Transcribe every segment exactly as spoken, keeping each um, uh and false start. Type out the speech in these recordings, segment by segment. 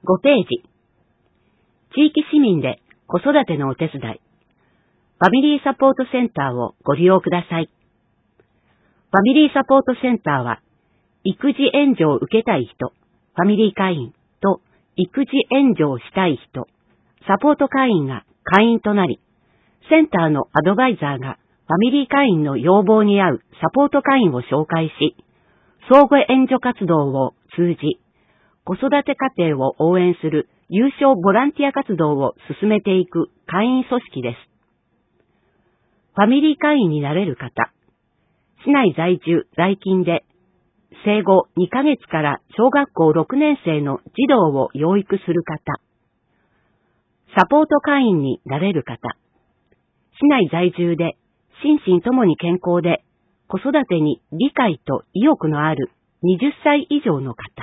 ごページ。地域市民で子育てのお手伝い。ファミリーサポートセンターをご利用ください。ファミリーサポートセンターは、育児援助を受けたい人、ファミリー会員と育児援助をしたい人、サポート会員が会員となり、センターのアドバイザーがファミリー会員の要望に合うサポート会員を紹介し、相互援助活動を通じ、子育て家庭を応援する有償ボランティア活動を進めていく会員組織です。ファミリー会員になれる方、市内在住在勤で、生後にかげつから小学校ろくねん生の児童を養育する方、サポート会員になれる方、市内在住で心身ともに健康で子育てに理解と意欲のあるはたち以上の方。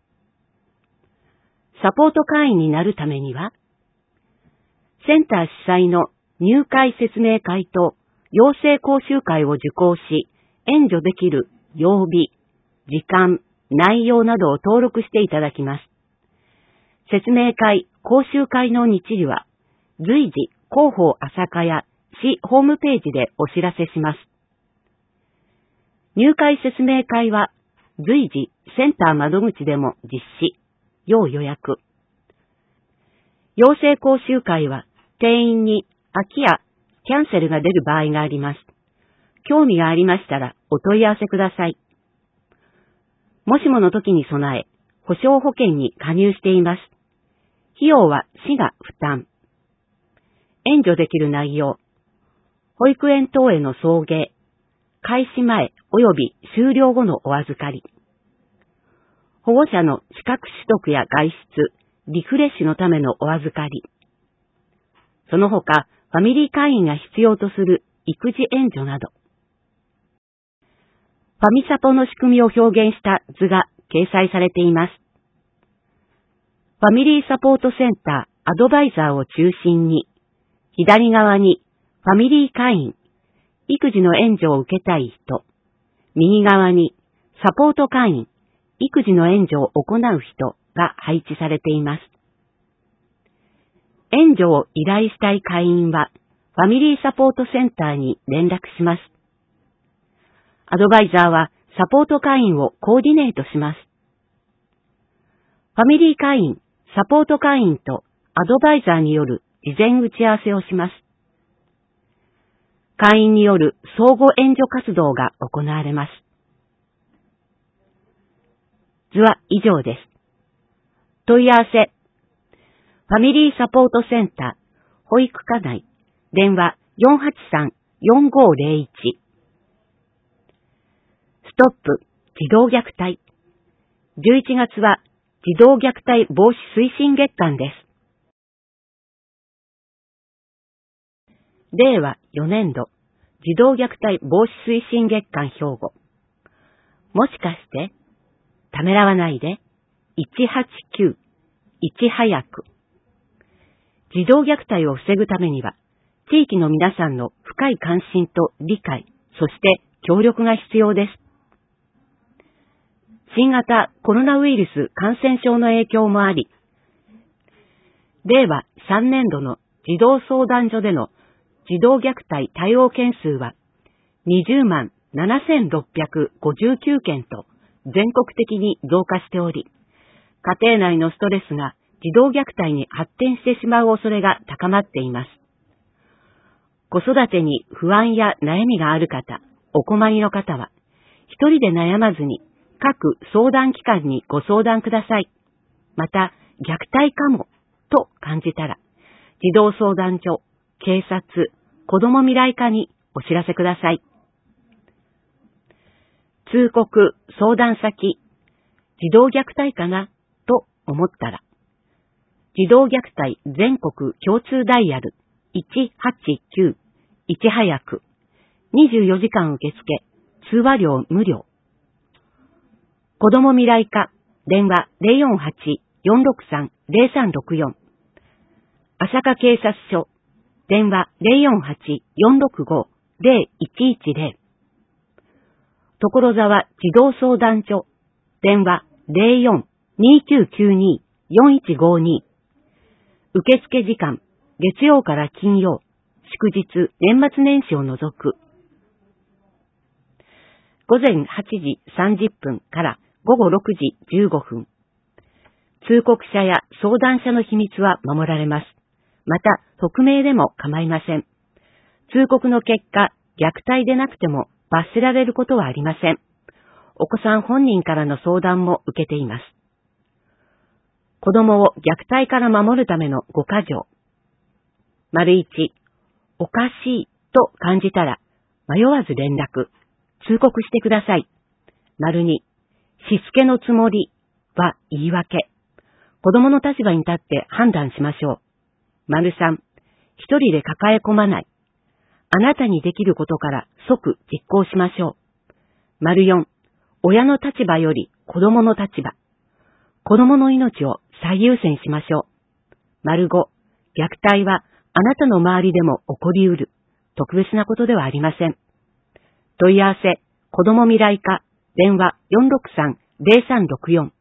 サポート会員になるためには、センター主催の入会説明会と養成講習会を受講し、援助できる曜日、時間、内容などを登録していただきます。説明会、講習会の日時は、随時広報朝霞や市ホームページでお知らせします。入会説明会は、随時センター窓口でも実施、要予約。養成講習会は、定員に空きやキャンセルが出る場合があります。興味がありましたらお問い合わせください。もしもの時に備え、保証保険に加入しています。費用は市が負担。援助できる内容。保育園等への送迎。開始前及び終了後のお預かり。保護者の資格取得や外出、リフレッシュのためのお預かり。その他、ファミリー会員が必要とする育児援助など。ファミサポの仕組みを表現した図が掲載されています。ファミリーサポートセンターアドバイザーを中心に、左側にファミリー会員、育児の援助を受けたい人、右側にサポート会員、育児の援助を行う人が配置されています。援助を依頼したい会員は、ファミリーサポートセンターに連絡します。アドバイザーはサポート会員をコーディネートします。ファミリー会員、サポート会員とアドバイザーによる事前打ち合わせをします。会員による相互援助活動が行われます。図は以上です。問い合わせ。ファミリーサポートセンター、保育課内、電話 よんはちさん よんごーぜろいち。ストップ、児童虐待。じゅういちがつは児童虐待防止推進月間です。れいわよねんど、児童虐待防止推進月間兵庫。もしかして、ためらわないで、いちはちきゅう、いち早く。児童虐待を防ぐためには、地域の皆さんの深い関心と理解、そして協力が必要です。新型コロナウイルス感染症の影響もあり、れいわさんねんどの児童相談所での児童虐待対応件数はにじゅうまんななせんろっぴゃくごじゅうきゅうけんと全国的に増加しており、家庭内のストレスが児童虐待に発展してしまう恐れが高まっています。子育てに不安や悩みがある方、お困りの方は、一人で悩まずに各相談機関にご相談ください。また、虐待かもと感じたら、児童相談所、警察、子ども未来課にお知らせください。通告、相談先、児童虐待かなと思ったら、児童虐待全国共通ダイヤルいちはちきゅう、いち早く、にじゅうよじかん受付、通話料無料。子ども未来課、電話 ゼロよんはち よんろくさん ゼロさんろくよん。朝霞警察署、電話 ゼロよんはち よんろくご ゼロいちいちゼロ。所沢児童相談所、電話 ゼロよん にきゅうきゅうによんいちごに。受付時間、月曜から金曜、祝日、年末年始を除く。ごぜんはちじさんじゅっぷんからごごろくじじゅうごふん。通告者や相談者の秘密は守られます。また、匿名でも構いません。通告の結果、虐待でなくても罰せられることはありません。お子さん本人からの相談も受けています。子供を虐待から守るためのごか条。丸いち、おかしいと感じたら、迷わず連絡、通告してください。丸に、しつけのつもりは言い訳。子供の立場に立って判断しましょう。丸さん、一人で抱え込まない。あなたにできることから即実行しましょう。丸よん、親の立場より子供の立場。子供の命を最優先しましょう。丸ご、虐待はあなたの周りでも起こりうる。特別なことではありません。問い合わせ、子供未来課、電話 よんろくさん ゼロさんろくよん。